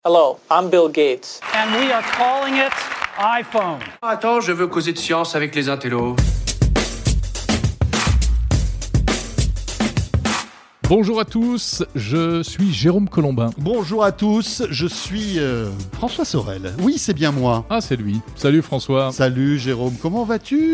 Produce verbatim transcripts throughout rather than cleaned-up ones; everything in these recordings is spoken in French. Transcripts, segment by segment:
Hello, I'm Bill Gates. And we are calling it iPhone. Attends, je veux causer de science avec les intellos. Bonjour à tous, je suis Jérôme Colombin. Bonjour à tous, je suis euh, François Sorel. Oui, c'est bien moi. Ah, c'est lui. Salut François. Salut Jérôme, comment vas-tu ?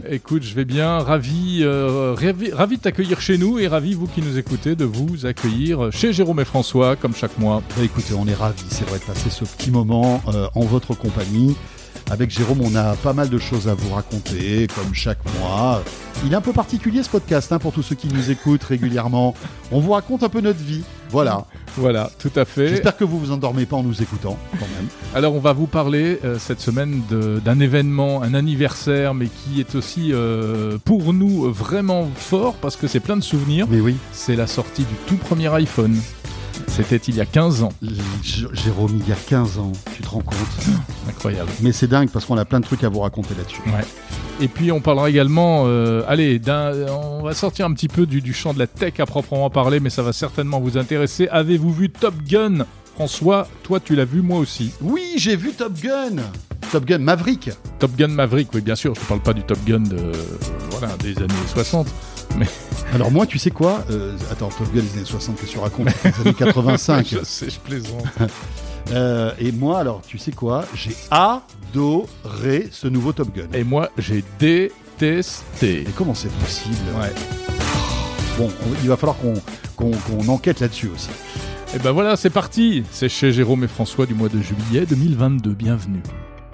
Écoute, je vais bien, ravi, euh, ravi, ravi de t'accueillir chez nous et ravi, vous qui nous écoutez, de vous accueillir chez Jérôme et François, comme chaque mois. Bah, écoutez, on est ravis, c'est vrai, de passer ce petit moment euh, en votre compagnie. Avec Jérôme, on a pas mal de choses à vous raconter, comme chaque mois. Il est un peu particulier ce podcast, hein, pour tous ceux qui nous écoutent régulièrement. On vous raconte un peu notre vie, voilà. Voilà, tout à fait. J'espère que vous vous endormez pas en nous écoutant, quand même. Alors, on va vous parler euh, cette semaine de, d'un événement, un anniversaire, mais qui est aussi euh, pour nous vraiment fort, parce que c'est plein de souvenirs. Mais oui. C'est la sortie du tout premier iPhone. C'était il y a quinze ans. J- Jérôme, il y a quinze ans, tu te rends compte ? Incroyable. Mais c'est dingue parce qu'on a plein de trucs à vous raconter là-dessus. Ouais. Et puis on parlera également, euh, allez, d'un, on va sortir un petit peu du, du champ de la tech à proprement parler, mais ça va certainement vous intéresser. Avez-vous vu Top Gun ? François, toi tu l'as vu, moi aussi. Oui, j'ai vu Top Gun. Top Gun Maverick. Top Gun Maverick, oui bien sûr, je ne parle pas du Top Gun de, euh, voilà, des années soixante. Mais... Alors moi, tu sais quoi euh, Attends, Top Gun des années soixante, qu'est-ce que tu racontes ? Des années quatre-vingt-cinq. Je sais, je plaisante. euh, et moi, alors, tu sais quoi ? J'ai adoré ce nouveau Top Gun. Et moi, j'ai détesté. Et comment c'est possible ? Ouais. Bon, on, il va falloir qu'on, qu'on, qu'on enquête là-dessus aussi. Et ben voilà, c'est parti. C'est chez Jérôme et François du mois de juillet deux mille vingt-deux. Bienvenue.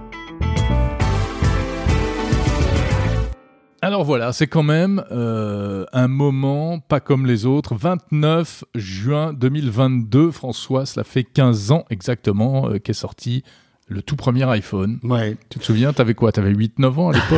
Alors voilà, c'est quand même euh, un moment pas comme les autres. vingt-neuf juin deux mille vingt-deux, François, cela fait quinze ans exactement euh, qu'est sorti le tout premier iPhone. Ouais. Tu te souviens, t'avais quoi ? T'avais huit neuf ans à l'époque ?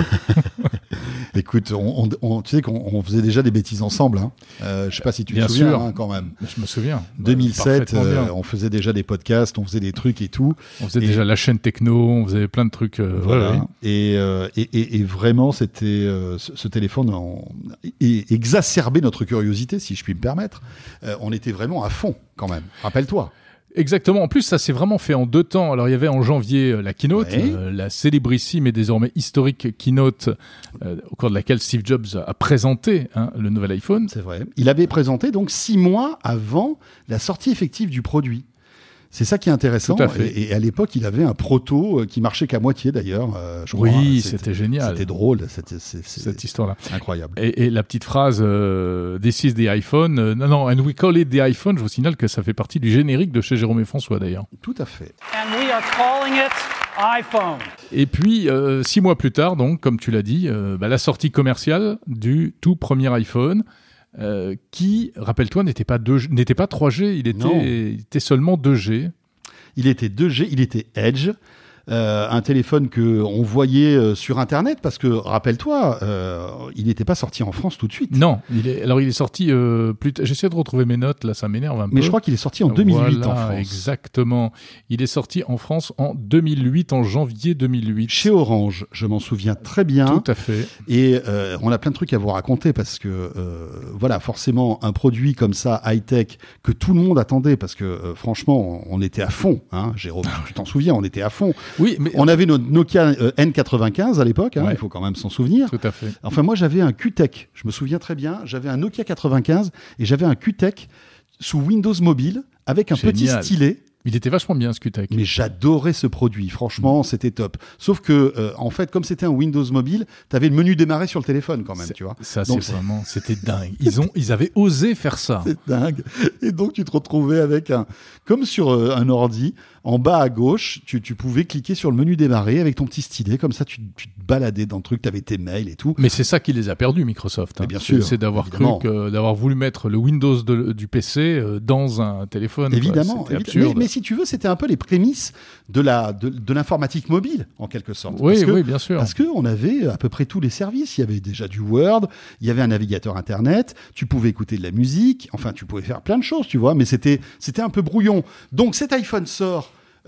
Écoute, on, on, on, tu sais qu'on on faisait déjà des bêtises ensemble. Hein. Euh, je sais pas si tu Bien te souviens, sûr. Hein, quand même. Je me souviens. deux mille sept, Parfaitement euh, bien. on faisait déjà des podcasts, on faisait des trucs et tout. On faisait et- déjà la chaîne techno, on faisait plein de trucs. Euh, Voilà. ouais, ouais. Et, euh, et, et, et vraiment, c'était euh, ce, ce téléphone en, et exacerbait notre curiosité, si je puis me permettre. Euh, on était vraiment à fond, quand même. Rappelle-toi. Exactement. En plus, ça s'est vraiment fait en deux temps. Alors, il y avait en janvier euh, la keynote, Ouais. euh, la célébrissime et désormais historique keynote euh, au cours de laquelle Steve Jobs a présenté hein, le nouvel iPhone. C'est vrai. Il avait présenté donc six mois avant la sortie effective du produit. C'est ça qui est intéressant. Tout à fait. Et, et à l'époque, il avait un proto euh, qui marchait qu'à moitié d'ailleurs. euh, je crois. Oui, c'était génial. C'était drôle. C'était, c'est, c'est Cette histoire-là. incroyable. Et, et la petite phrase euh, This is the iPhone. Euh, non, non, and we call it the iPhone. Je vous signale que ça fait partie du générique de chez Jérôme et François d'ailleurs. Tout à fait. And we are calling it iPhone. Et puis, euh, six mois plus tard, donc, comme tu l'as dit, euh, bah, la sortie commerciale du tout premier iPhone. Euh, qui, rappelle-toi, n'était pas, deux G, n'était pas trois G, il Non. était, il était seulement deux G. Il était deux G, il était Edge, euh, un téléphone que on voyait euh, sur Internet parce que, rappelle-toi, euh, il n'était pas sorti en France tout de suite. Non, il est, alors il est sorti euh, plus t- j'essaie de retrouver mes notes, là ça m'énerve un peu. Mais je crois qu'il est sorti en deux mille huit Voilà, en France. Exactement. Il est sorti en France en deux mille huit, en janvier deux mille huit. Chez Orange, je m'en souviens très bien. Tout à fait. Et euh, on a plein de trucs à vous raconter parce que, euh, voilà, forcément, un produit comme ça, high-tech, que tout le monde attendait parce que, euh, franchement, on, on était à fond, hein, Jérôme, tu t'en souviens, on était à fond. Oui, mais On avait notre Nokia euh, N quatre-vingt-quinze à l'époque, hein, Ouais. il faut quand même s'en souvenir. tout à fait. Enfin, moi, j'avais un Q-Tech, je me souviens très bien, j'avais un Nokia quatre-vingt-quinze et j'avais un Q-Tech sous Windows Mobile avec un petit Génial. stylet. Il était vachement bien ce Q-Tech. Mais j'adorais ce produit, franchement, c'était top. Sauf que, euh, en fait, comme c'était un Windows Mobile, t'avais le menu démarrer sur le téléphone quand même, C'est- tu vois. Ça, Donc, c'est vraiment, c'était dingue. Ils ont, ils avaient osé faire ça. C'est dingue. Et donc, tu te retrouvais avec un, comme sur euh, un ordi, en bas à gauche, tu, tu pouvais cliquer sur le menu démarrer avec ton petit stylet, comme ça, tu, tu te baladais dans le truc, t'avais tes mails et tout. Mais c'est ça qui les a perdus, Microsoft. hein. Mais bien C'est- sûr, C'est d'avoir évidemment. cru que, d'avoir voulu mettre le Windows de- du P C euh, dans un téléphone. quoi. Évidemment. C'était évi- absurde. Mais, mais si tu veux, c'était un peu les prémices de la, de, de l'informatique mobile, en quelque sorte. oui, Parce que- oui, bien sûr. Parce qu'on avait à peu près tous les services. Il y avait déjà du Word, il y avait un navigateur Internet, tu pouvais écouter de la musique, enfin, tu pouvais faire plein de choses, tu vois, mais c'était, c'était un peu brouillon. Donc, cet iPhone sort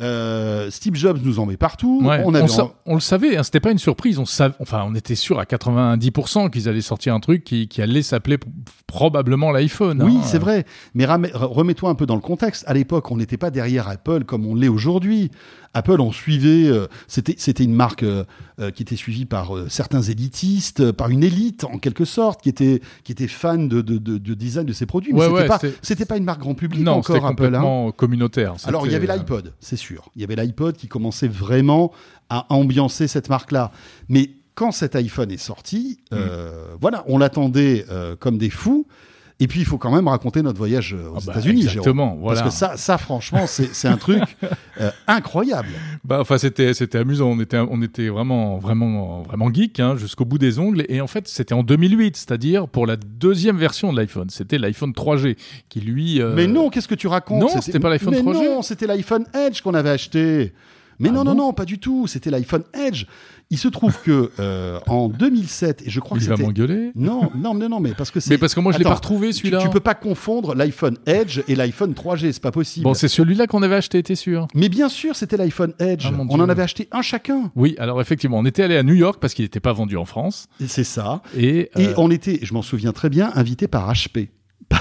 Euh, Steve Jobs nous en met partout. Ouais, on, avait on, sa- en- on le savait, hein, c'était pas une surprise. On sav- enfin, on était sûr à quatre-vingt-dix pour cent qu'ils allaient sortir un truc qui, qui allait s'appeler p- probablement l'iPhone. Oui, hein. c'est vrai. Mais ram- remets-toi un peu dans le contexte. À l'époque, on n'était pas derrière Apple comme on l'est aujourd'hui. Apple, on suivait. euh, c'était, c'était une marque euh, euh, qui était suivie par euh, certains élitistes, euh, par une élite en quelque sorte, qui était qui était fan de, de, de, de design de ses produits. Mais Ouais, c'était ouais, pas c'était- c'était pas une marque grand public Non, encore c'était Apple. Hein. complètement communautaire. Alors, il y avait C'était, euh, l'iPod, c'est sûr. Il y avait l'iPod qui commençait vraiment à ambiancer cette marque-là. Mais quand cet iPhone est sorti, euh, voilà, on l'attendait euh, comme des fous. Et puis, il faut quand même raconter notre voyage euh, aux Ah bah, États-Unis, exactement, Jérôme. voilà. Parce que ça, ça franchement, c'est, c'est un truc euh, incroyable. Bah, enfin, c'était, c'était amusant. On était, on était vraiment, vraiment, vraiment geek, hein, jusqu'au bout des ongles. Et en fait, c'était en deux mille huit, c'est-à-dire pour la deuxième version de l'iPhone. C'était l'iPhone trois G qui, lui. euh, Mais non, qu'est-ce que tu racontes? Non, c'était pas l'iPhone Mais trois G. non, c'était l'iPhone Edge qu'on avait acheté. Mais Ah non, bon non, non, pas du tout. C'était l'iPhone Edge. Il se trouve que euh, en deux mille sept, et je crois Il que va c'était... m'engueuler. Non, non, non, non, mais parce que c'est... Mais parce que moi, je l'ai Attends, pas retrouvé, tu, celui-là. tu peux pas confondre l'iPhone Edge et l'iPhone trois G, c'est pas possible. Bon, c'est celui-là qu'on avait acheté, t'es sûr? Mais bien sûr, c'était l'iPhone Edge. Ah, mon On Dieu. en avait acheté un chacun. Oui, alors effectivement, on était allé à New York parce qu'il n'était pas vendu en France. Et c'est ça. Et, Et euh, on était, je m'en souviens très bien, invité par H P.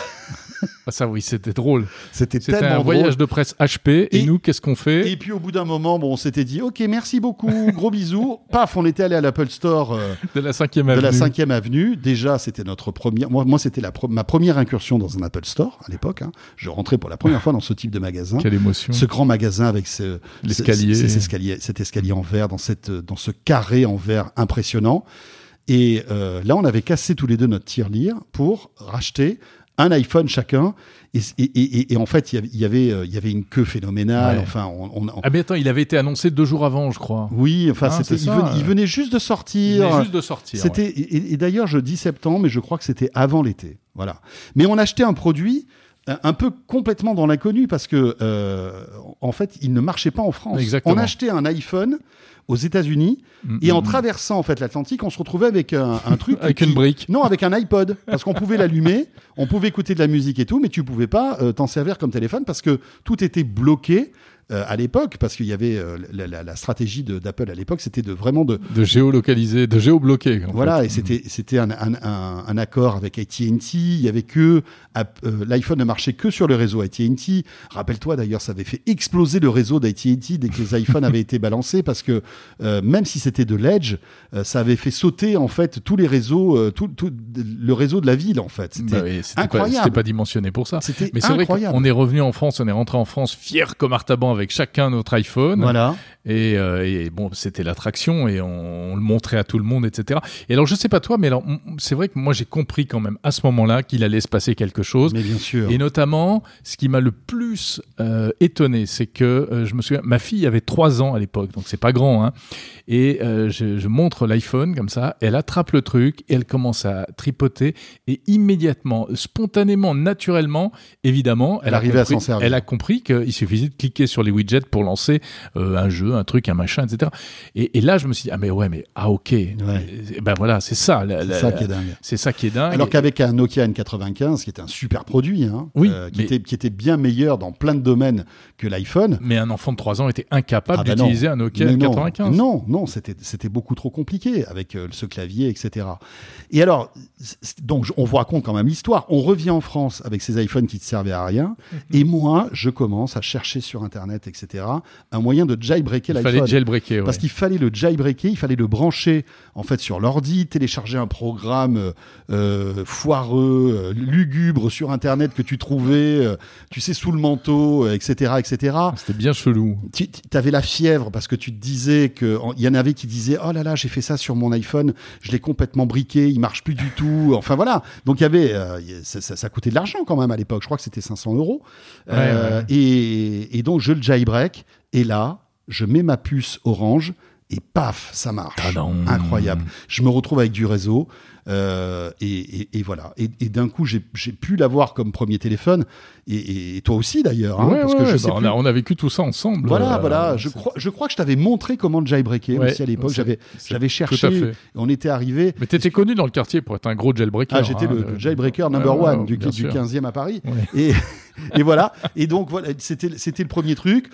ah, ça, oui, c'était drôle. C'était, C'était tellement un drôle. voyage de presse H P. Et, Et- nous, qu'est-ce qu'on fait? Et puis au bout d'un moment, bon, on s'était dit, ok, merci beaucoup, gros bisous. Paf, on était allé à l'Apple Store euh, De la cinquième de avenue. la cinquième avenue. Déjà, c'était notre première. Moi, moi c'était la pro- ma première incursion dans un Apple Store à l'époque. Hein. Je rentrais pour la première fois dans ce type de magasin. Quelle émotion. Ce grand magasin avec ce, L'escalier. ce- ce- cet escalier, cet escalier en verre, dans, cette, dans ce carré en verre impressionnant. Et euh, là, on avait cassé tous les deux notre tirelire pour racheter un iPhone chacun. Et, et, et, et en fait, il y avait, il y avait, euh, il y avait une queue phénoménale. Ouais. Enfin, on, on- on- Ah, mais attends, il avait été annoncé deux jours avant, je crois. oui, enfin, Ah, c'était, c'est il, ça, venait, il euh. venait juste de Il sortir. venait juste de sortir. C'était, ouais. et, et d'ailleurs, je dis septembre, mais je crois que c'était avant l'été. Voilà. Mais on achetait un produit euh, un peu complètement dans l'inconnu parce que, euh, en fait, il ne marchait pas en France. Exactement. On achetait un iPhone aux États-Unis Mm, et en mm, traversant en fait l'Atlantique, on se retrouvait avec un, un truc Avec qui- une brique. Non, avec un iPod, parce qu'on pouvait l'allumer, on pouvait écouter de la musique et tout, mais tu pouvais pas euh, t'en servir comme téléphone parce que tout était bloqué. Euh, à l'époque, parce qu'il y avait euh, la, la- la stratégie de- d'Apple à l'époque, c'était de vraiment de, De géolocaliser, de géobloquer. en voilà, fait. et c'était c'était un, un, un, un accord avec A T and T. Il y avait que App- euh, l'iPhone ne marchait que sur le réseau A T and T. Rappelle-toi d'ailleurs, ça avait fait exploser le réseau d'A T and T dès que les iPhones avaient été balancés, parce que euh, même si c'était de l'Edge, euh, ça avait fait sauter en fait tous les réseaux, euh, tout, tout le réseau de la ville en fait. C'était Bah oui, c'était pas, incroyable. c'était pas dimensionné pour ça. C'était Mais c'est vrai incroyable. qu'on est revenu en France, on est rentré en France fier comme Artaban avec chacun notre iPhone. Voilà. Et, euh, et bon, c'était l'attraction et on, on le montrait à tout le monde, et cetera. Et alors, je sais pas toi, mais alors, m- c'est vrai que moi, j'ai compris quand même à ce moment-là qu'il allait se passer quelque chose. Mais bien sûr. Et notamment, ce qui m'a le plus euh, étonné, c'est que euh, je me souviens, ma fille avait trois ans à l'époque, donc c'est pas grand, hein. Et euh, je, je montre l'iPhone comme ça, elle attrape le truc et elle commence à tripoter et immédiatement, spontanément, naturellement, évidemment, Elle a arrivait à compris- s'en servir. Elle a compris qu'il suffisait de cliquer sur les widgets pour lancer euh, un jeu, un truc, un machin, et cetera. Et, et là, je me suis dit, ah mais ouais, mais ah ok, Et ben voilà, c'est ça, la- C'est la- ça qui est dingue. c'est ça qui est dingue. Alors qu'avec un Nokia N quatre-vingt-quinze, qui était un super produit, hein, Oui, euh, qui, mais- était, qui était bien meilleur dans plein de domaines que l'iPhone. Mais un enfant de trois ans était incapable Ah bah d'utiliser non. un Nokia Mais N non. quatre-vingt-quinze. Non, non, c'était c'était beaucoup trop compliqué avec euh, ce clavier, et cetera. Et alors, c'est- donc je- on vous raconte quand même l'histoire. On revient en France avec ces iPhones qui ne servaient à rien, et moi, je commence à chercher sur Internet, et cetera, un moyen de jailbreaker Il l'iPhone. fallait jailbreaker, ouais. Parce qu'il fallait le jailbreaker, il fallait le brancher en fait sur l'ordi, télécharger un programme euh, euh, foireux, euh, lugubre sur Internet que tu trouvais, euh, tu sais, sous le manteau, euh, et cetera, et cetera. C'était bien chelou. Tu avais la fièvre parce que tu te disais que il y en avait qui disaient oh là là, j'ai fait ça sur mon iPhone, je l'ai complètement briqué, il marche plus du tout. Enfin voilà, donc il y avait euh, ça, ça, ça coûtait de l'argent quand même à l'époque. Je crois que c'était cinq cents euros. Ouais, Euh, ouais. Et, et donc je le jailbreak et là je mets ma puce Orange et paf, ça marche. Tadam. Incroyable. Je me retrouve avec du réseau. Euh, et, et, et voilà. Et, et d'un coup, j'ai j'ai pu l'avoir comme premier téléphone. Et, et toi aussi d'ailleurs. Hein, Ouais, parce ouais, que je ouais, sais bah, on, plus. a, on a vécu tout ça ensemble. Voilà, euh, voilà. Je c'est- crois, je crois que je t'avais montré comment jailbreaker Ouais, aussi à l'époque. c'est- J'avais, c'est- j'avais tout à cherché. fait. On était arrivé. Mais t'étais connu dans le quartier pour être un gros jailbreaker. Ah, j'étais hein, le, le jailbreaker number ouais, ouais, one du, bien du sûr. quinzième à Paris. Ouais. Et, et voilà. Et donc voilà, c'était, c'était le premier truc.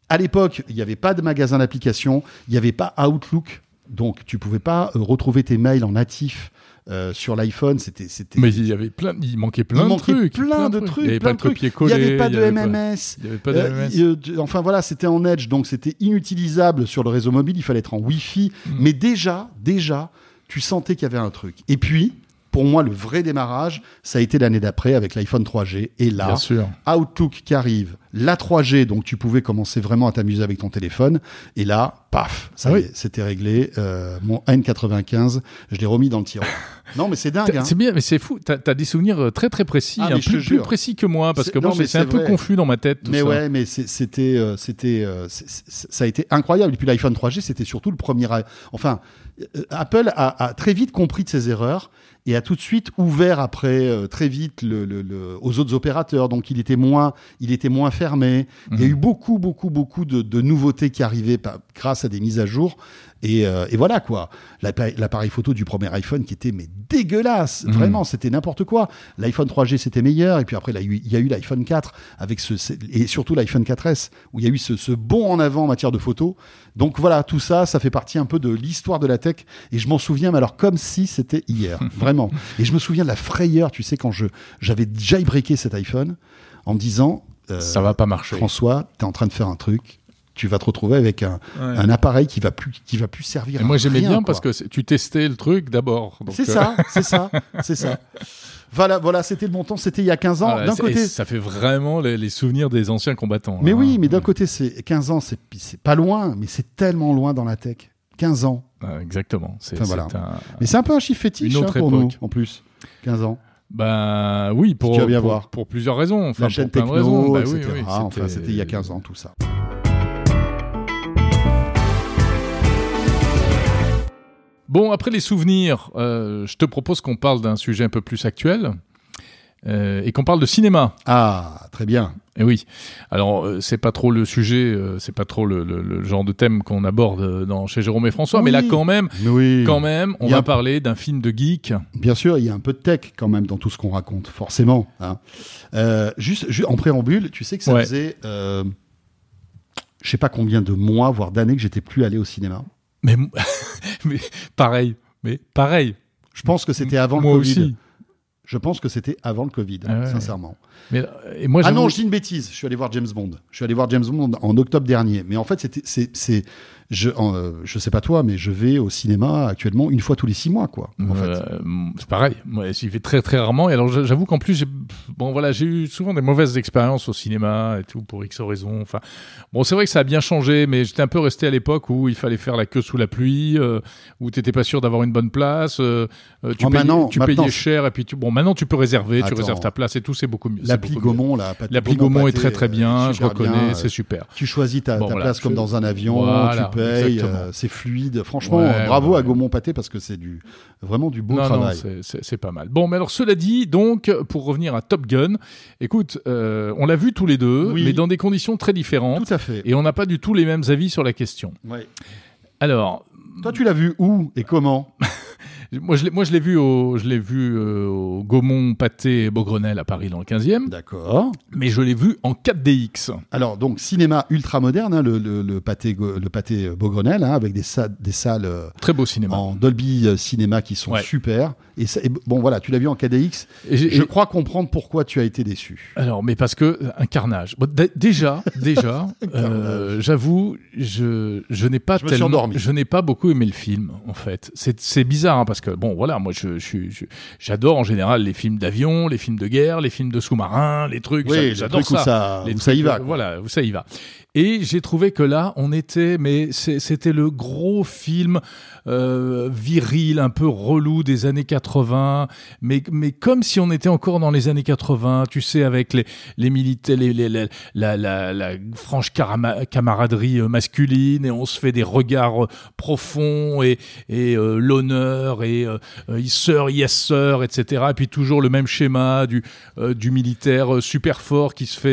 À l'époque, il n'y avait pas de magasin d'applications, il n'y avait pas Outlook, donc tu pouvais pas euh, retrouver tes mails en natif. Euh, sur l'iPhone, c'était, c'était. Mais il y avait plein, il manquait plein il de manquait trucs, plein, plein de trucs, il n'y avait plein pas de copier-coller, il n'y avait pas de il y avait M M S, il y avait pas de euh, M M S. euh, enfin voilà, c'était en Edge, donc c'était inutilisable sur le réseau mobile. Il fallait être en Wi-Fi, mm. mais déjà, déjà, tu sentais qu'il y avait un truc. Et puis, pour moi, le vrai démarrage, ça a été l'année d'après avec l'iPhone trois G. Et là, Bien sûr. Outlook qui arrive, la trois G, donc tu pouvais commencer vraiment à t'amuser avec ton téléphone. Et là, paf, ça oui. y est, c'était réglé. Euh, mon N quatre-vingt-quinze, je l'ai remis dans le tiroir. Non, mais c'est dingue. Hein. C'est bien, mais c'est fou. T'as, t'as des souvenirs très très précis, ah, hein, plus, plus précis que moi, parce c'est, que moi, non, c'est, c'est un peu vrai. confus dans ma tête. Tout mais ça. ouais, mais c'est, c'était, euh, c'était, euh, c'est, c'est, ça a été incroyable. Et puis l'iPhone trois G, c'était surtout le premier. Enfin, euh, Apple a, a très vite compris de ses erreurs et a tout de suite ouvert après euh, très vite le, le, le, aux autres opérateurs. Donc il était moins, il était moins fermé. Mmh. Il y a eu beaucoup, beaucoup, beaucoup de, de nouveautés qui arrivaient par, grâce à des mises à jour. Et, euh, et voilà quoi, l'appareil, l'appareil photo du premier iPhone qui était mais dégueulasse, mmh. vraiment, c'était n'importe quoi. L'iPhone trois G c'était meilleur, et puis après il y a eu l'iPhone quatre avec ce, et surtout l'iPhone quatre S où il y a eu ce, ce bond en avant en matière de photo. Donc voilà, tout ça, ça fait partie un peu de l'histoire de la tech, et je m'en souviens, mais alors comme si c'était hier, vraiment. Et je me souviens de la frayeur, tu sais, quand je j'avais jailbreaké cet iPhone en me disant, euh, ça va pas marcher. François, t'es en train de faire un truc. Tu vas te retrouver avec un, ouais. un appareil qui va plus qui va plus servir. Et moi j'aimais rien, bien quoi. Parce que tu testais le truc d'abord. Donc c'est euh... ça, c'est ça, c'est ça. Voilà, voilà, c'était le bon temps, c'était il y a quinze ans. Voilà, d'un côté, ça fait vraiment les, les souvenirs des anciens combattants. Mais hein. oui, mais d'un côté, c'est quinze ans, c'est, c'est pas loin, mais c'est tellement loin dans la tech. quinze ans. Ah, exactement. C'est, enfin, voilà. c'est un... Mais c'est un peu un chiffre fétiche hein, pour époque. Nous, en plus. quinze ans. Ben oui, pour, tu vas bien pour, voir. pour plusieurs raisons. Enfin, la chaîne pour techno, plein de raisons. Ben, et cetera. Oui, oui, ah, enfin, c'était il y a quinze ans, tout ça. Bon, après les souvenirs, euh, je te propose qu'on parle d'un sujet un peu plus actuel euh, et qu'on parle de cinéma. Ah, très bien. Et oui. Alors, euh, c'est pas trop le sujet, euh, c'est pas trop le, le, le genre de thème qu'on aborde dans, chez Jérôme et François, oui. mais là, quand même, oui. quand même, on va un... parler d'un film de geek. Bien sûr, il y a un peu de tech quand même dans tout ce qu'on raconte, forcément. Hein. Euh, juste, juste en préambule, tu sais que ça ouais. faisait, euh, je sais pas combien de mois, voire d'années que j'étais plus allé au cinéma. Mais, mais pareil, mais pareil. Je pense que c'était avant moi le Covid. Aussi. Je pense que c'était avant le Covid, ah ouais. sincèrement. Mais, et moi, ah non, je dis une bêtise. Je suis allé voir James Bond. Je suis allé voir James Bond en octobre dernier. Mais en fait, c'était, c'est, c'est, je, euh, je sais pas toi, mais je vais au cinéma actuellement une fois tous les six mois, quoi. En euh, fait. C'est pareil. Moi, j'y vais très très rarement. Et alors, j'avoue qu'en plus, j'ai, bon voilà, j'ai eu souvent des mauvaises expériences au cinéma et tout pour X raisons. Enfin, bon, c'est vrai que ça a bien changé, mais j'étais un peu resté à l'époque où il fallait faire la queue sous la pluie, euh, où t'étais pas sûr d'avoir une bonne place. Euh, tu oh, payais, maintenant, tu maintenant, payais cher et puis tu, bon, maintenant tu peux réserver, Attends. tu réserves ta place et tout, c'est beaucoup mieux. L'appli Gaumont, là, l'appli Gaumont est très très bien, je reconnais, bien, c'est super. Tu choisis ta, bon, ta voilà, place je... comme dans un avion, voilà, tu payes, euh, c'est fluide. Franchement, ouais, bravo ouais. à Gaumont Pâté parce que c'est du vraiment du beau non, travail. Non, c'est, c'est, c'est pas mal. Bon, mais alors cela dit, donc pour revenir à Top Gun, écoute, euh, on l'a vu tous les deux, oui. mais dans des conditions très différentes. Tout à fait. Et on n'a pas du tout les mêmes avis sur la question. Ouais. Alors, toi, tu l'as vu où et comment? Moi, je l'ai, moi, je l'ai vu au, je l'ai vu euh, au Gaumont Pâté Beaugrenelle à Paris dans le quinzième. D'accord. Mais je l'ai vu en quatre D X. Alors, donc, cinéma ultra moderne, hein, le, le, le Pâté, le Pâté Beaugrenelle, hein, avec des, sa- des salles. Euh, Très beau cinéma. En Dolby Cinéma qui sont ouais. super. Et, ça, et bon, voilà, tu l'as vu en quatre D X. Et je et... crois comprendre pourquoi tu as été déçu. Alors, mais parce que, un carnage. Bon, d- déjà, déjà, euh, j'avoue, je, je n'ai pas je me tellement. suis endormi. Je n'ai pas beaucoup aimé le film, en fait. C'est, c'est bizarre, hein, parce que, bon, voilà, moi, je, je, je, j'adore en général les films d'avion, les films de guerre, les films de sous-marins, les trucs. Oui, j'adore trucs ça. Où ça, les où trucs, ça y va. Euh, voilà, où ça y va. Et j'ai trouvé que là, on était, mais c'est, c'était le gros film euh, viril, un peu relou des années quatre-vingts, mais, mais comme si on était encore dans les années quatre-vingts, tu sais, avec les, les militaires, les, les, les, la, la, la franche carama- camaraderie masculine, et on se fait des regards profonds, et, et euh, l'honneur, et euh, sir, yes sir, et cetera. Et puis toujours le même schéma du, euh, du militaire super fort qui se fait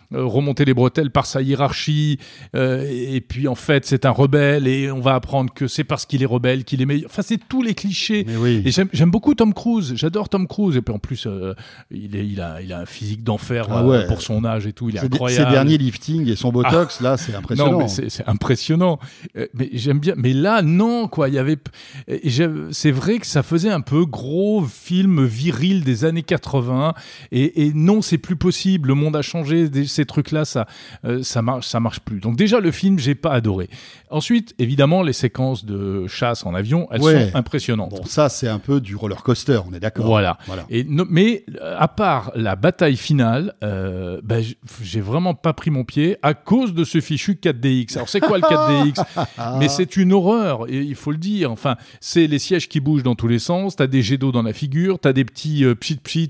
euh, remonter les bretelles par sa hiérarchie, euh, et, et puis en fait c'est un rebelle et on va apprendre que c'est parce qu'il est rebelle qu'il est meilleur. Enfin, c'est tous les clichés. Mais oui. Et j'aime, j'aime beaucoup Tom Cruise. J'adore Tom Cruise. Et puis en plus, euh, il, est, il, a, il a un physique d'enfer Ah euh, ouais. pour son âge et tout. Il est Ses, incroyable. ses derniers liftings et son botox, là, c'est impressionnant. Non, mais c'est, c'est impressionnant. Euh, mais j'aime bien. Mais là, non, quoi. Il y avait. Et j'aime- c'est vrai que ça faisait un peu gros film viril des années quatre-vingts. Et, et non, c'est plus possible. Le monde a changé. Des- Ces trucs-là, ça, euh, ça marche, ça marche plus. Donc déjà, le film, j'ai pas adoré. Ensuite, évidemment, les séquences de chasse en avion, elles Ouais. sont impressionnantes. Bon, ça, c'est un peu du roller coaster, on est d'accord. Voilà. Voilà. Et no- mais euh, à part la bataille finale, euh, bah, j- j'ai vraiment pas pris mon pied à cause de ce fichu quatre D X. Alors c'est quoi le quatre D X? Mais c'est une horreur, et il faut le dire. Enfin, c'est les sièges qui bougent dans tous les sens. T'as des jets d'eau dans la figure, t'as des petits euh, pchit pchit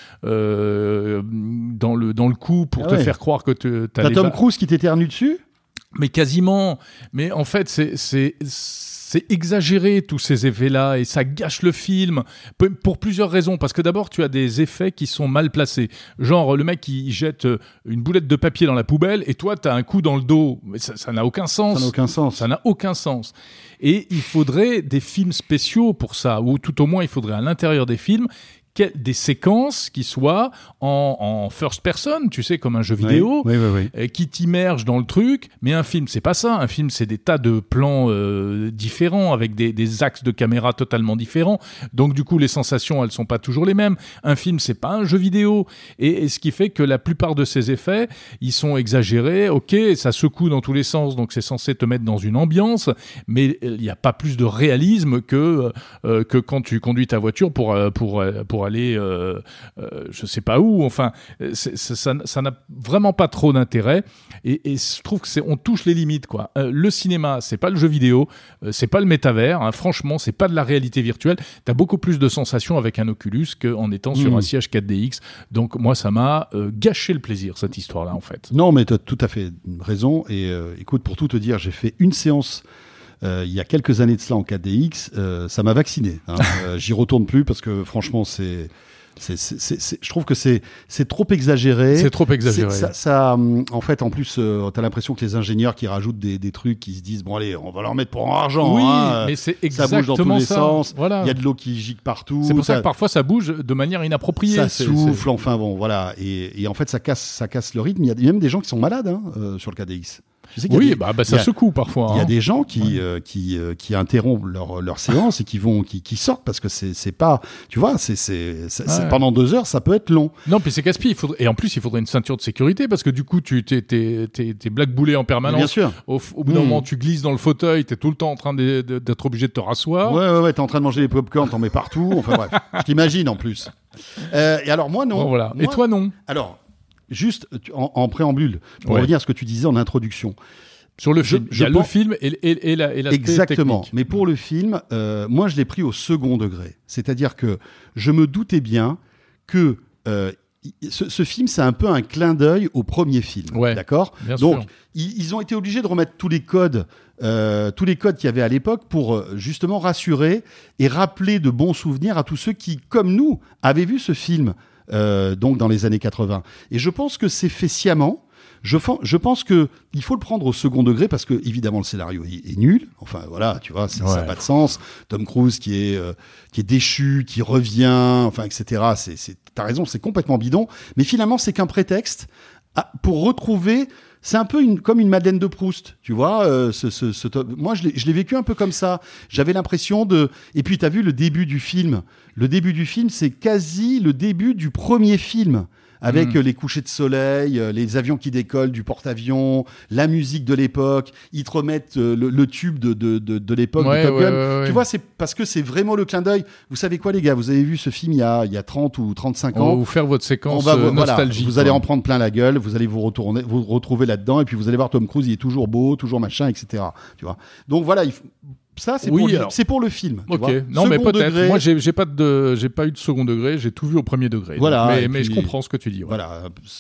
euh, dans le dans le cou pour Ah te ouais. faire croire que te- t'as T'as les Tom va- Cruise qui t'éternue dessus? mais quasiment. Mais en fait, c'est c'est c'est exagéré tous ces effets-là et ça gâche le film Pe- pour plusieurs raisons. Parce que d'abord, tu as des effets qui sont mal placés. Genre le mec qui jette une boulette de papier dans la poubelle et toi, t'as un coup dans le dos. Mais ça ça n'a aucun sens. Ça n'a aucun sens. Ça n'a aucun sens. Et il faudrait des films spéciaux pour ça, ou tout au moins, il faudrait à l'intérieur des films quel- des séquences qui soient en, en first person, tu sais, comme un jeu vidéo, Oui, oui, oui. euh, qui t'immerge dans le truc. Mais un film, c'est pas ça. Un film, c'est des tas de plans euh, différents, avec des, des axes de caméra totalement différents. Donc, du coup, les sensations, elles sont pas toujours les mêmes. Un film, c'est pas un jeu vidéo. Et, et ce qui fait que la plupart de ces effets, ils sont exagérés. Ok, ça secoue dans tous les sens, donc c'est censé te mettre dans une ambiance, mais il n'y a pas plus de réalisme que, euh, que quand tu conduis ta voiture pour, euh, pour, euh, pour aller, euh, euh, je sais pas où. Enfin, c'est, c'est, ça, ça n'a vraiment pas trop d'intérêt. Et, et je trouve que c'est, on touche les limites, quoi. Euh, le cinéma, c'est pas le jeu vidéo, euh, c'est pas le métavers. Hein, franchement, c'est pas de la réalité virtuelle. T'as beaucoup plus de sensations avec un Oculus qu'en étant sur Mmh. un siège quatre D X. Donc moi, ça m'a euh, gâché le plaisir, cette histoire-là, en fait. Non, mais tu as tout à fait raison. Et euh, écoute, pour tout te dire, j'ai fait une séance euh, il y a quelques années de cela en quatre D X. Euh, ça m'a vacciné. Hein. euh, j'y retourne plus parce que franchement, c'est. C'est, c'est, c'est, c'est- je trouve que c'est, c'est trop exagéré. C'est trop exagéré. C'est- ça, ça, hum, en fait, en plus, euh, t'as l'impression que les ingénieurs qui rajoutent des, des trucs, qui se disent bon allez, on va leur mettre pour en argent. Oui, hein, mais c'est ça bouge dans tous exactement les ça. sens. Voilà. Il y a de l'eau qui gicle partout. C'est pour ça que parfois ça bouge de manière inappropriée. ça C'est- souffle. c'est- Enfin bon, voilà. Et, et en fait, ça casse, ça casse le rythme. Il y a même des gens qui sont malades hein, euh, sur le quatre D X. Tu sais qu'il y a Oui, des- bah, bah il ça y a- secoue parfois. Il y a hein. des gens qui euh, qui euh, qui interrompent leur leur séance et qui vont qui, qui sortent parce que c'est c'est pas tu vois c'est c'est, c'est- c'est- Ouais. pendant deux heures ça peut être long. Non, puis c'est casse-pied. Il faudrait... Et en plus, il faudrait une ceinture de sécurité parce que du coup, tu t'es, t'es, t'es, t'es blackboulé en permanence. Bien sûr. Au, f- au bout d'un Mmh. moment, tu glisses dans le fauteuil, t'es tout le temps en train de- de- d'être obligé de te rasseoir. Ouais ouais ouais. T'es en train de manger les popcorn, t'en mets partout. Enfin bref, je t'imagine en plus. Euh, et alors moi non. Bon, voilà. Et Moi- toi, non. Alors juste tu- en, en préambule pour Ouais. revenir à ce que tu disais en introduction. Sur le Je- film, il y je a le pense- film et, et, et, la, et l'aspect Exactement. technique. Mais pour le film, euh, moi, je l'ai pris au second degré. C'est-à-dire que je me doutais bien que euh, i- ce, ce film, c'est un peu un clin d'œil au premier film. Ouais, D'accord. bien Donc, sûr. ils, ils ont été obligés de remettre tous les codes, euh, tous les codes qu'il y avait à l'époque pour euh, justement rassurer et rappeler de bons souvenirs à tous ceux qui, comme nous, avaient vu ce film euh, donc dans les années quatre-vingts. Et je pense que c'est fait sciemment. Je, fan- je pense que il faut le prendre au second degré parce que évidemment le scénario est, est nul. Enfin voilà, tu vois, ça n'a Ouais. pas de sens. Tom Cruise qui est euh, qui est déchu, qui revient, enfin et cetera. C'est, c'est, t'as raison, c'est complètement bidon. Mais finalement, c'est qu'un prétexte à- pour retrouver. C'est un peu une, comme une Madeleine de Proust, tu vois. Euh, ce, ce, ce, moi, je l'ai, je l'ai vécu un peu comme ça. J'avais l'impression de. Et puis, t'as vu le début du film. Le début du film, c'est quasi le début du premier film. Avec Mm. euh, les couchers de soleil, euh, les avions qui décollent du porte-avions, la musique de l'époque. Ils te remettent euh, le, le tube de, de, de, de l'époque Ouais, de Top ouais, Gun. ouais, ouais. Tu vois, c'est parce que c'est vraiment le clin d'œil. Vous savez quoi, les gars? Vous avez vu ce film il y a, il y a trente ou trente-cinq On va ans. vous faire votre On séquence va, euh, voilà, nostalgique. vous allez quoi. en prendre plein la gueule, vous allez vous retourner, vous retrouver là-dedans, et puis vous allez voir Tom Cruise, il est toujours beau, toujours machin, et cetera. Tu vois. Donc voilà, il faut- ça c'est, Oui, pour, le- alors- c'est pour le film. tu Ok, vois. non mais Second peut-être. degré, Moi j'ai, j'ai pas de, j'ai pas eu de second degré. J'ai tout vu au premier degré. Voilà, Donc, mais, et mais puis- je comprends ce que tu dis. ouais. voilà, c'est-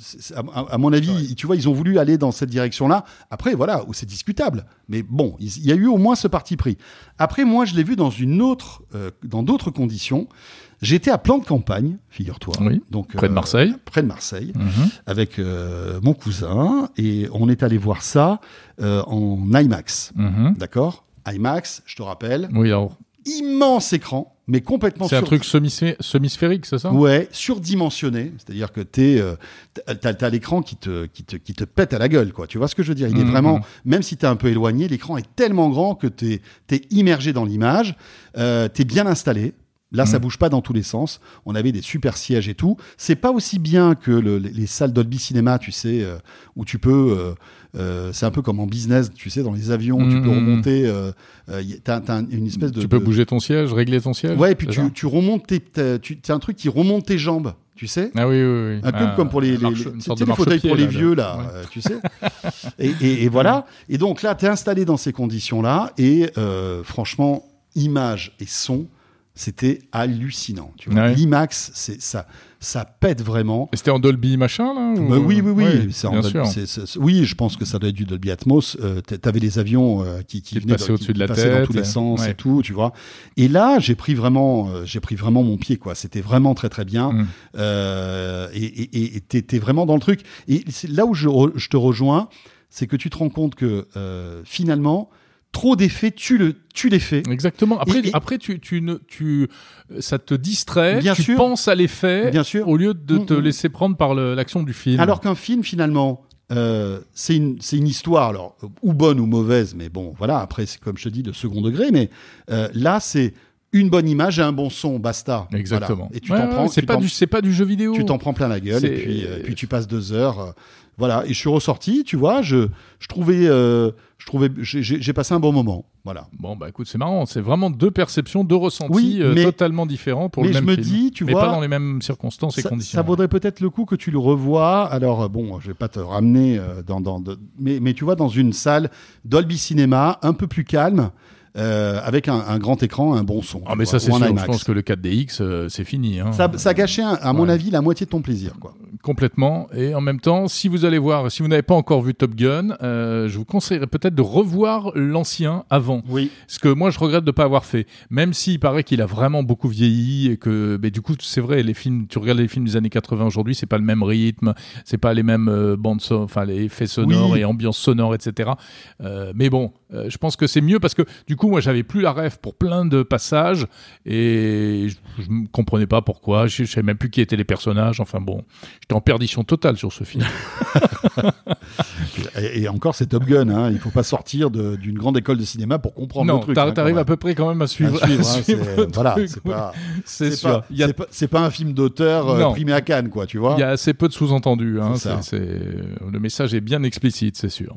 c'est, à, à mon avis, ouais. tu vois, ils ont voulu aller dans cette direction-là. Après, voilà, où c'est discutable. Mais bon, il y a eu au moins ce parti pris. Après, moi, je l'ai vu dans une autre, euh, dans d'autres conditions. J'étais à Plan de Campagne, figure-toi. Oui, donc, près de Marseille. Euh, près de Marseille, mm-hmm. avec euh, mon cousin. Et on est allé voir ça euh, en IMAX. Mm-hmm. D'accord ? IMAX, je te rappelle. Oui, alors. Immense écran, mais complètement c'est sur... un truc semi- semi-sphérique, c'est ça ? Ouais, surdimensionné, c'est-à-dire que t'es, euh, t'as, t'as l'écran qui te, qui, te, qui te pète à la gueule, quoi. Tu vois ce que je veux dire ? Il est mmh, vraiment, mmh. même si t'es un peu éloigné, l'écran est tellement grand que t'es, t'es immergé dans l'image, euh, t'es bien installé. Là, mmh. ça bouge pas dans tous les sens. On avait des super sièges et tout. C'est pas aussi bien que le, les salles Dolby Cinema, tu sais, euh, où tu peux... Euh, Euh, c'est un peu comme en business, tu sais, dans les avions, mmh, tu peux remonter. Euh, euh, t'as, t'as une espèce de. Tu peux de... bouger ton siège, régler ton siège. Ouais, et puis tu, tu remontes tes. Tu, c'est un truc qui remonte tes jambes, tu sais. Ah oui, oui, oui. Un peu ah, comme pour les, les, marche, les, une sorte les de fauteuils pour les là, vieux, là, ouais. euh, tu sais. et, et, et voilà. Et donc là, t'es installé dans ces conditions-là, et euh, franchement, image et son. C'était hallucinant. Tu vois. Ouais. L'IMAX, c'est, ça, ça pète vraiment. Et c'était en Dolby machin, là ou... bah, Oui, oui, oui. Ouais, c'est bien en sûr. c'est, c'est, oui, je pense que ça doit être du Dolby Atmos. Euh, t'avais les avions euh, qui, qui, qui venaient passaient dans, au-dessus qui, de la qui passaient tête. dans tous les sens ouais. et tout, tu vois. Et là, j'ai pris vraiment, euh, j'ai pris vraiment mon pied, quoi. C'était vraiment très, très bien. Mm. Euh, et, et, et t'es, t'es vraiment dans le truc. Et c'est là où je, je te rejoins, c'est que tu te rends compte que euh, finalement, trop d'effets, tu, le, tu les fais. Exactement. Après, et, et... après tu, tu, tu, ça te distrait, bien tu sûr. penses à l'effet, bien sûr. au lieu de te mmh. laisser prendre par le, l'action du film. Alors qu'un film, finalement, euh, c'est, une, c'est une histoire, alors, ou bonne ou mauvaise, mais bon, voilà, après, c'est comme je te dis, de second degré, mais euh, là, c'est une bonne image et un bon son, basta. Exactement. Voilà. Et tu ouais, t'en ouais, prends... C'est, tu pas t'en, du, c'est pas du jeu vidéo. Tu t'en prends plein la gueule, c'est... et puis, euh, et puis tu passes deux heures... Euh, Voilà, et je suis ressorti, tu vois, je, je trouvais, euh, je trouvais j'ai, j'ai passé un bon moment, voilà. Bon, bah écoute, c'est marrant, c'est vraiment deux perceptions, deux ressentis oui, mais, euh, totalement différents pour mais le même je me film. Dis, tu mais vois, pas dans les mêmes circonstances et ça, conditions. Ça vaudrait peut-être le coup que tu le revoies, alors bon, je vais pas te ramener euh, dans... dans de, mais, mais tu vois, dans une salle Dolby Cinéma, un peu plus calme, Euh, avec un, un grand écran, un bon son. Ah mais vois, ça c'est sûr, IMAX. je pense que le quatre D X euh, c'est fini. Hein. Ça, ça gâchait, un, à mon ouais. avis, la moitié de ton plaisir, quoi. Complètement. Et en même temps, si vous allez voir, si vous n'avez pas encore vu Top Gun, euh, je vous conseillerais peut-être de revoir l'ancien avant. Oui. Ce que moi je regrette de pas avoir fait. Même s'il paraît qu'il a vraiment beaucoup vieilli et que, mais du coup c'est vrai, les films, tu regardes les films des années quatre-vingts aujourd'hui, c'est pas le même rythme, c'est pas les mêmes euh, bandes, so- enfin les effets sonores oui. et ambiances sonores, et cetera. Euh, mais bon, euh, je pense que c'est mieux parce que du coup moi j'avais plus la ref pour plein de passages et je, je ne comprenais pas pourquoi, je, je savais même plus qui étaient les personnages. Enfin bon, j'étais en perdition totale sur ce film. et, et encore c'est Top Gun, hein. Il faut pas sortir de, d'une grande école de cinéma pour comprendre non, le truc. Non, hein, t'arrives à peu près quand même à suivre. À suivre, à hein, suivre c'est, voilà, truc, c'est pas, c'est, c'est, sûr. pas, a... c'est, pas, c'est pas un film d'auteur euh, primé à Cannes, quoi, tu vois. Il y a assez peu de sous-entendus. Hein, c'est c'est, c'est... Le message est bien explicite, c'est sûr.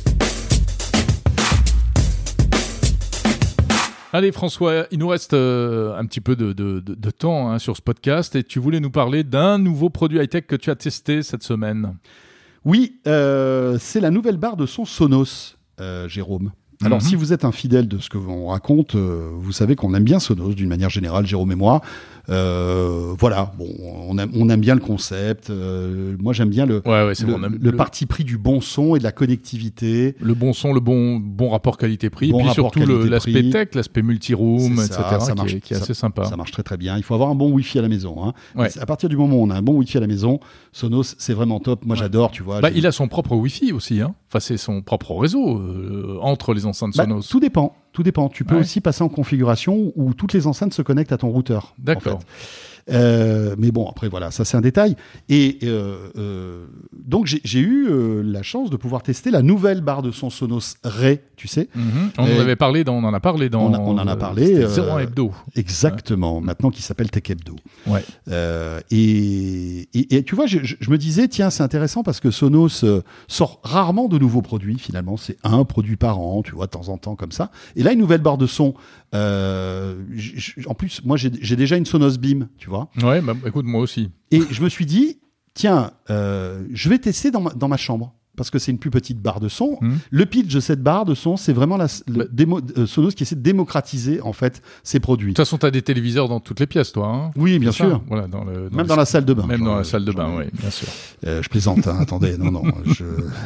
Allez François, il nous reste euh, un petit peu de, de, de, de temps hein, sur ce podcast et tu voulais nous parler d'un nouveau produit high-tech que tu as testé cette semaine. Oui, euh, c'est la nouvelle barre de son Sonos, euh, Jérôme. Alors, mm-hmm. si vous êtes un fidèle de ce que l'on raconte, euh, vous savez qu'on aime bien Sonos d'une manière générale, Jérôme et moi. Euh, voilà, bon, on aime, on aime bien le concept. Euh, moi, j'aime bien le, ouais, ouais, c'est le, bon, le, le parti pris du bon son et de la connectivité. Le bon son, le bon, bon rapport qualité-prix, bon et puis surtout le, l'aspect tech, l'aspect multi-room, ça, et cetera, ça qui, marche, est, qui est ça, assez sympa. Ça marche très très bien. Il faut avoir un bon Wi-Fi à la maison. Hein. Ouais. À partir du moment où on a un bon Wi-Fi à la maison, Sonos, c'est vraiment top. Moi, ouais. j'adore, tu vois. Bah, il a son propre Wi-Fi aussi. Hein. Enfin, c'est son propre réseau euh, entre les enceintes bah, Sonos. Tout dépend. Tout dépend. Tu peux ouais. aussi passer en configuration où toutes les enceintes se connectent à ton routeur. D'accord. En fait. Euh, mais bon, après, voilà, ça c'est un détail. Et euh, euh, donc, j'ai, j'ai eu euh, la chance de pouvoir tester la nouvelle barre de son Sonos Ray, tu sais. Mm-hmm. On en avait parlé dans, on en a parlé dans. On, a, on en a parlé. Euh, zéro un Hebdo. Exactement. Ouais. Maintenant, qui s'appelle Tech Hebdo. Ouais. Euh, et, et, et tu vois, je, je me disais, tiens, c'est intéressant parce que Sonos euh, sort rarement de nouveaux produits. Finalement, c'est un produit par an, tu vois, de temps en temps comme ça. Et là, une nouvelle barre de son. Euh, j, j, en plus, moi, j'ai, j'ai déjà une Sonos Beam, tu vois. Ouais, bah, écoute, moi aussi. Et je me suis dit, tiens, euh, je vais tester dans ma, dans ma chambre. parce que c'est une plus petite barre de son. Mmh. Le pitch de cette barre de son, c'est vraiment la, le Bah. démo, euh, Sonos qui essaie de démocratiser en fait ses produits. De toute façon, tu as des téléviseurs dans toutes les pièces, toi. Hein. Oui, bien C'est ça sûr. Voilà, dans le, Même les- dans la salle de bain. Même J'en- dans la salle de j'en- bain, oui, bien sûr. Euh, je plaisante, hein, attendez, non, non, je...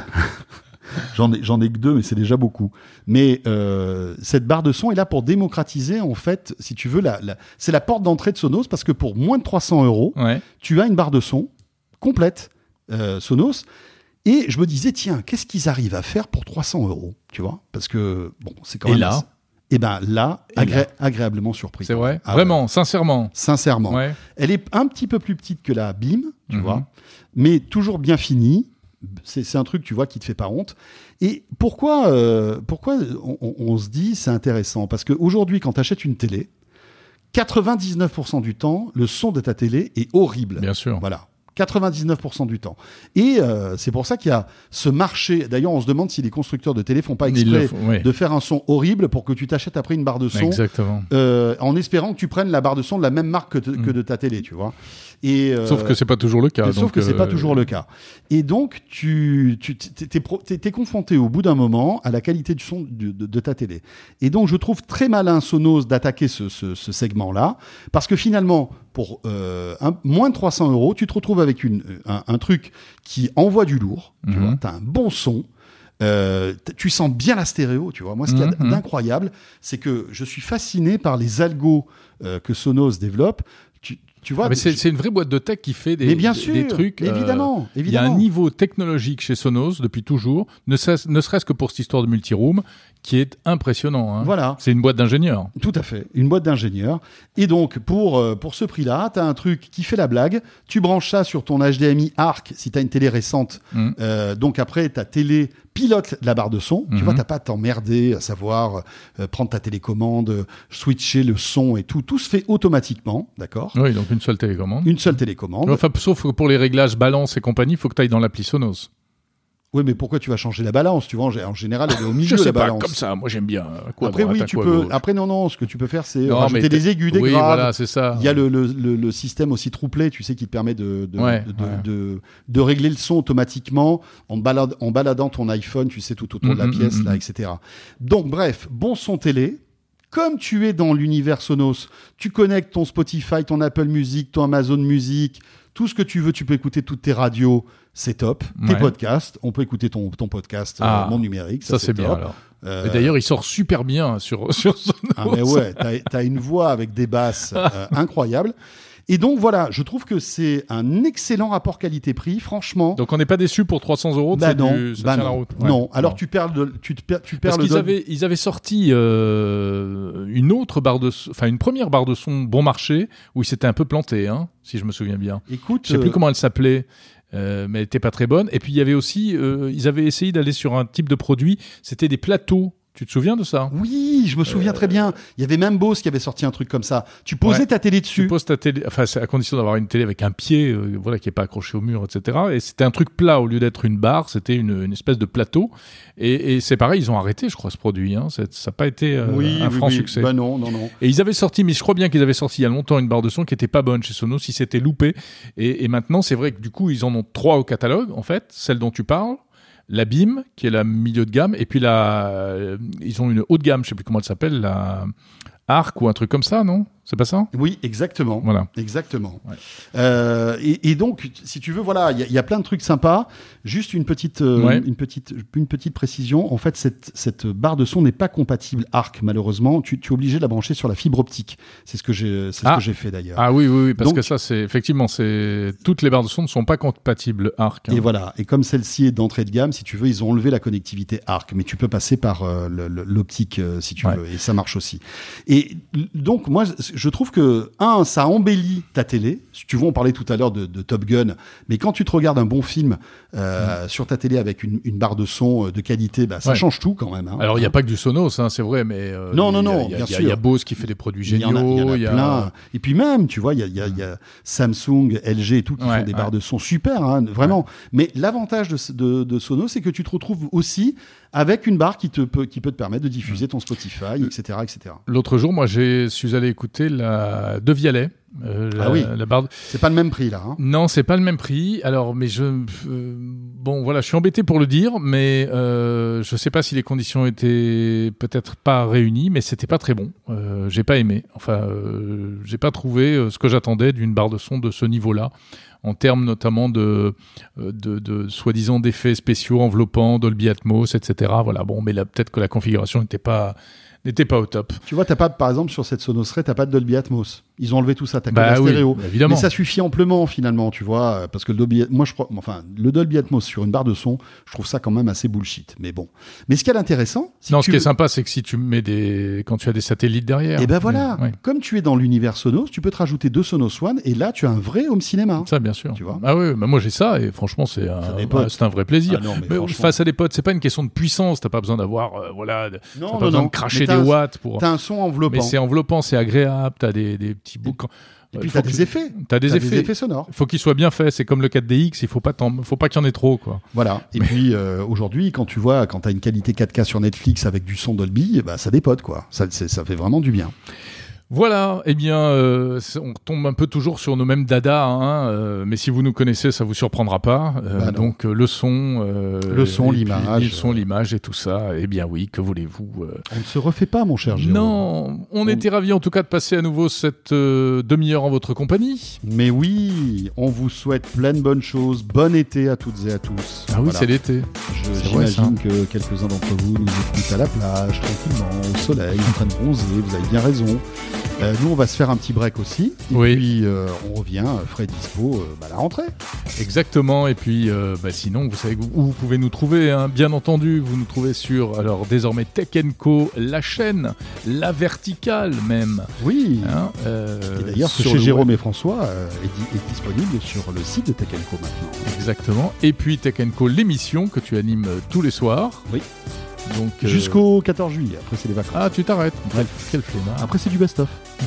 j'en ai, j'en ai que deux, mais c'est déjà beaucoup. Mais euh, cette barre de son est là pour démocratiser, en fait, si tu veux, la, la... c'est la porte d'entrée de Sonos, parce que pour moins de trois cents euros, Ouais. tu as une barre de son complète euh, Sonos. Et je me disais, tiens, qu'est-ce qu'ils arrivent à faire pour trois cents euros, tu vois? Parce que, bon, c'est quand Et même... là Et ben là, Et agré- là agréablement surpris. C'est vrai Ah Vraiment, sincèrement. Sincèrement. Ouais. Elle est un petit peu plus petite que la Beam, tu Mhm. vois, mais toujours bien finie. C'est, c'est un truc, tu vois, qui te fait pas honte. Et pourquoi, euh, pourquoi on, on- on se dit c'est intéressant? Parce qu'aujourd'hui, quand tu achètes une télé, quatre-vingt-dix-neuf pour cent du temps, le son de ta télé est horrible. Bien sûr. Voilà. quatre-vingt-dix-neuf pour cent du temps. Et euh, c'est pour ça qu'il y a ce marché. D'ailleurs, on se demande si les constructeurs de télé font pas Ils exprès le font, ouais. de faire un son horrible pour que tu t'achètes après une barre de son. Exactement. Euh, en espérant que tu prennes la barre de son de la même marque que, te- Mm. que de ta télé, tu vois. Et, euh, Sauf que c'est pas toujours le cas. mais sauf donc, que c'est pas euh, toujours le cas. Et donc, tu, tu t'es, t'es pro- t'es- t'es confronté au bout d'un moment à la qualité du son de, de- de ta télé. Et donc, je trouve très malin Sonos d'attaquer ce, ce- ce segment-là, parce que finalement, pour euh, un- moins de trois cents euros, tu te retrouves avec une, un, un truc qui envoie du lourd. Tu Mhm. vois, t'as un bon son. Euh, t- tu sens bien la stéréo, tu vois. Moi, ce qu'il y a Mhm. d'incroyable, c'est que je suis fasciné par les algos euh, que Sonos développe. Tu, tu vois, Ah, mais c'est, je- c'est une vraie boîte de tech qui fait des, mais bien des- sûr, des trucs. euh, évidemment, Il y a évidemment. un niveau technologique chez Sonos depuis toujours, ne serait-ce, ne serait-ce que pour cette histoire de multiroom, qui est impressionnant. Hein. Voilà. C'est une boîte d'ingénieurs. Tout à fait, une boîte d'ingénieurs. Et donc, pour, euh, pour ce prix-là, tu as un truc qui fait la blague. Tu branches ça sur ton H D M I Arc si tu as une télé récente. Mm. Euh, donc après, ta télé pilote la barre de son. Tu Mhm. vois, tu pas à t'emmerder, à savoir euh, prendre ta télécommande, euh, switcher le son et tout. Tout se fait automatiquement, d'accord? Oui, donc une seule télécommande. Une seule télécommande. Enfin, sauf que pour les réglages balance et compagnie, il faut que tu ailles dans l'appli Sonos. Oui, mais pourquoi tu vas changer la balance? Tu vois, en gé- en général, elle est au milieu, Je sais la pas, balance. comme ça, moi j'aime bien. À quoi à Après, droite, oui, à tu quoi à peux. gauche. Après, non, non, ce que tu peux faire, c'est Non, rajouter mais des aigus, des oui, graves. voilà, c'est ça. Il y a le, le, le, le système aussi trouplé, tu sais, qui te permet de, de, Ouais, de, de, ouais. de, de régler le son automatiquement en, balade, en baladant ton iPhone, tu sais, tout autour de la Mhm, pièce, mhm, là, mhm. et cetera. Donc, bref, bon son télé. Comme tu es dans l'univers Sonos, tu connectes ton Spotify, ton Apple Music, ton Amazon Music, tout ce que tu veux, tu peux écouter toutes tes radios, c'est top. Tes Ouais. podcasts, on peut écouter ton, ton podcast, euh, Ah, Mon Numérique, Ça, ça, c'est bien top. alors. Euh, Et d'ailleurs, il sort super bien sur, sur Sonos. ah mais ouais, t'as, t'as une voix avec des basses euh, incroyables. Et donc voilà, je trouve que c'est un excellent rapport qualité-prix, franchement. Donc on n'est pas déçu pour trois cents euros. bah c'est non, du- ça bah tient non, la route. Ouais. non. Alors Non. tu perds, le, tu te perds, tu perds Parce le qu'ils dog- avaient, ils avaient sorti euh, une autre barre de, son- enfin une première barre de son bon marché où ils s'étaient un peu plantés, hein, si je me souviens bien. Écoute, Je sais plus euh, comment elle s'appelait, euh, mais elle était pas très bonne. Et puis il y avait aussi, euh, ils avaient essayé d'aller sur un type de produit, c'était des plateaux. Tu te souviens de ça? oui, je me souviens très bien. Il y avait même Bose qui avait sorti un truc comme ça. Tu posais Ouais. ta télé Tu dessus. poses ta télé, enfin c'est à condition d'avoir une télé avec un pied, euh, voilà, qui est pas accroché au mur, et cetera. Et c'était un truc plat au lieu d'être une barre, c'était une, une espèce de plateau. Et, et c'est pareil, ils ont arrêté, je crois, ce produit. Hein. C'est- Ça n'a pas été euh, oui, un oui, franc oui. succès. Bah non, non, non. Et ils avaient sorti, mais je crois bien qu'ils avaient sorti il y a longtemps une barre de son qui était pas bonne chez Sonos, si c'était loupé. Et, et maintenant, c'est vrai que du coup, ils en ont trois au catalogue, en fait, celle dont tu parles. La Beam, qui est la milieu de gamme, et puis la, euh, ils ont une haut de gamme, je sais plus comment elle s'appelle, la Arc ou un truc comme ça, non? C'est pas ça? Oui, exactement. Voilà. Exactement. Ouais. Euh, et, et donc, si tu veux, voilà, il y, a- il y a plein de trucs sympas. Juste une petite, euh, Ouais. une petite, une petite précision. En fait, cette, cette barre de son n'est pas compatible Arc, malheureusement. Tu, tu es obligé de la brancher sur la fibre optique. C'est ce que j'ai, c'est Ah. ce que j'ai fait d'ailleurs. Ah oui, oui, oui, parce Donc- que ça, c'est effectivement, c'est toutes les barres de son ne sont pas compatibles Arc. hein. Et voilà. Et comme celle-ci est d'entrée de gamme, si tu veux, ils ont enlevé la connectivité Arc, mais tu peux passer par euh, le- le- l'optique euh, si tu Ouais. veux, et ça marche aussi. Et l- donc moi, je trouve que un, ça embellit ta télé. Si tu veux, on parlait tout à l'heure de, de Top Gun, mais quand tu te regardes un bon film euh, sur ta télé avec une, une barre de son euh, de qualité, bah, ça Ouais. change tout quand même. hein. Alors, il n'y a pas que du Sonos, hein, c'est vrai, mais euh, Non, non, il y a- non, il y a- bien il y a- sûr. Il y a Bose qui fait des produits Il y géniaux. en a, il y en a il y a- plein. Et puis même, tu vois, il y a, il y a- il y a Samsung, L G et tout qui Ouais, font des ouais. barres de son super, hein, vraiment. Mais l'avantage de, de, de Sonos, c'est que tu te retrouves aussi avec une barre qui, te peut, qui peut te permettre de diffuser ton Spotify, et cetera, et cetera. L'autre jour, moi, je suis allé écouter la De Vialet. euh, la, Ah oui. la barre de- C'est pas le même prix là. Hein. Non, c'est pas le même prix. Alors, mais je, euh, bon, voilà, je suis embêté pour le dire, mais euh, je sais pas si les conditions étaient peut-être pas réunies, mais c'était pas très bon. Euh, j'ai pas aimé. Enfin, euh, j'ai pas trouvé euh, ce que j'attendais d'une barre de son de ce niveau-là, en termes notamment de, de, de, de soi-disant d'effets spéciaux enveloppants, Dolby Atmos, et cetera. Voilà, bon, mais là, peut-être que la configuration n'était pas n'était pas au top. Tu vois, t'as pas, par exemple, sur cette Sonosray, t'as pas de Dolby Atmos. Ils ont enlevé tout ça, t'as bah que la oui, stéréo. Évidemment. Mais ça suffit amplement, finalement, tu vois, parce que le Dolby, moi, je crois, enfin, le Dolby Atmos sur une barre de son, je trouve ça quand même assez bullshit. Mais bon. Mais ce qui est intéressant, si non, tu ce qui est veux... sympa, c'est que si tu mets des, quand tu as des satellites derrière. Et ben voilà. Mais, ouais. Comme tu es dans l'univers Sonos, tu peux te rajouter deux Sonos One, et là, tu as un vrai home cinéma. Ça, bien sûr. Tu vois. Ah oui, bah moi j'ai ça, et franchement, c'est un, ouais, c'est un vrai plaisir. Ah non, mais mais franchement... face à des potes, c'est pas une question de puissance. T'as pas besoin d'avoir, euh, voilà, de, non, t'as non, pas besoin non. de cracher des un... watts pour. T'as un son enveloppant. Mais c'est enveloppant, c'est agréable. T'as des, des petits boucans. Et puis t'as des tu... effets. T'as des t'as effets. des effets sonores. Il faut qu'ils soient bien faits. C'est comme le quatre D X. Il faut pas, t'en... faut pas qu'il y en ait trop, quoi. Voilà. Et mais... puis euh, aujourd'hui, quand tu vois, quand t'as une qualité quatre K sur Netflix avec du son Dolby, bah ça dépote, quoi. Ça, c'est, ça fait vraiment du bien. Voilà, eh bien, euh, on tombe un peu toujours sur nos mêmes dadas, hein, euh, mais si vous nous connaissez, ça vous surprendra pas. Euh, bah donc euh, le son, euh, le son, l'image, le son, l'image et tout ça. Eh bien oui, que voulez-vous euh... On ne se refait pas, mon cher Jérôme. Non, on, on... était ravis en tout cas de passer à nouveau cette euh, demi-heure en votre compagnie. Mais oui, on vous souhaite plein de bonnes choses. Bon été à toutes et à tous. Ah oui, voilà. C'est l'été. Je, c'est j'imagine vrai, que quelques-uns d'entre vous nous écoutent à la plage, tranquillement, au soleil, en train de bronzer. Vous avez bien raison. Euh, nous, on va se faire un petit break aussi. Et oui. puis, euh, on revient, frais dispo, euh, bah, à la rentrée. Exactement. Et puis, euh, bah, sinon, vous savez où vous pouvez nous trouver. Hein. Bien entendu, vous nous trouvez sur, alors désormais, Tech and Co, la chaîne, la verticale même. Oui. Hein, euh, et d'ailleurs, chez Jérôme web. et François euh, est, est disponible sur le site de Tech and Co maintenant. Exactement. Et puis, Tech and Co, l'émission que tu animes tous les soirs. Oui. Donc, jusqu'au euh... quatorze juillet, après c'est les vacances. Ah, tu t'arrêtes. Bref, quel flemmard. Après c'est du best-of.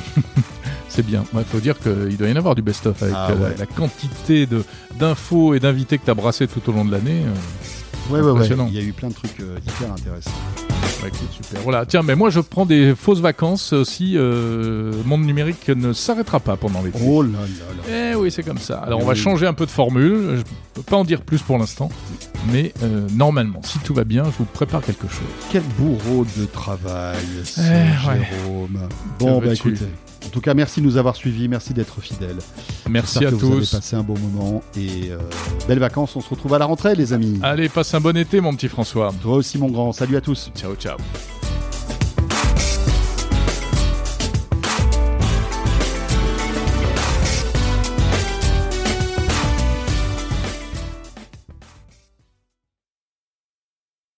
C'est bien. Il ouais, faut dire qu'il doit y en avoir du best-of avec ah, ouais. la, la quantité de, d'infos et d'invités que tu as brassé tout au long de l'année. Euh, ouais, ouais, ouais. Il y a eu plein de trucs euh, hyper intéressants. Ouais, écoute, super. Voilà. Tiens, mais moi je prends des fausses vacances aussi. Euh, Monde numérique ne s'arrêtera pas pendant l'été. Oh là là là. Eh oui, c'est comme ça. Alors oui. on va changer un peu de formule. Je peux pas en dire plus pour l'instant. Mais euh, normalement, si tout va bien, je vous prépare quelque chose. Quel bourreau de travail, ce eh, Jérôme. Ouais. Bon, bah écoutez. En tout cas, merci de nous avoir suivis, merci d'être fidèles. Merci J'espère à que tous. Vous avez passé un bon moment et euh, belles vacances. On se retrouve à la rentrée, les amis. Allez, passe un bon été, mon petit François. Toi aussi, mon grand. Salut à tous. Ciao, ciao.